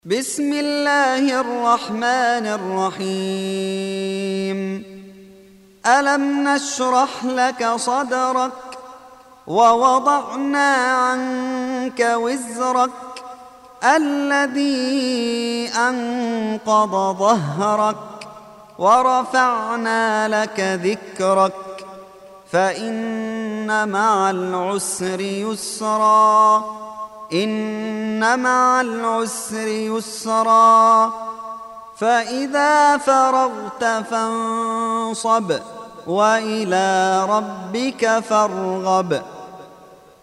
بسم الله الرحمن الرحيم. ألم نشرح لك صدرك ووضعنا عنك وزرك الذي أنقض ظهرك ورفعنا لك ذكرك فإن مع العسر يسرا إن مع العسر يسرا فإذا فرغت فانصب وإلى ربك فارغب.